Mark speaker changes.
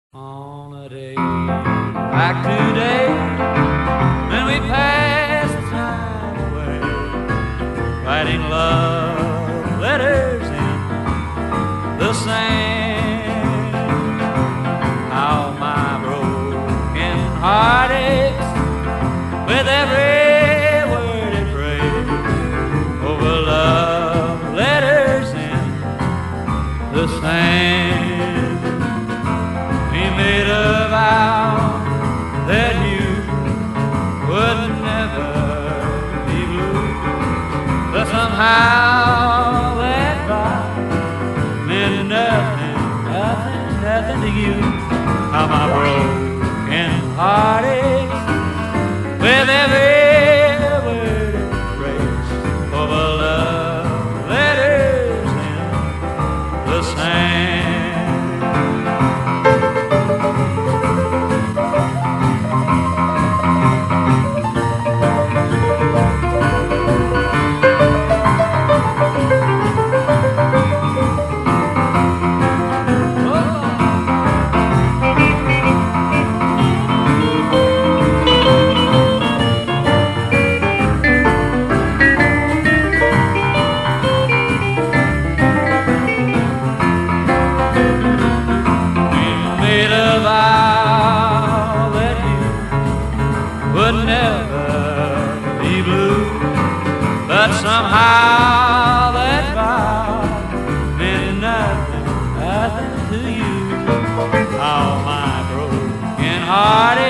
Speaker 1: On a day like today, when we pass the time away, writing love letters in the sand. How my broken heart aches with every word it breaks over love letters in the sand. We made a vow that you would never be blue, but somehow that vow meant nothing to you. How my broken heart aches with every word it breaks over love letters in the sand. Would never be blue, but somehow that vow meant nothing to you. How my broken heart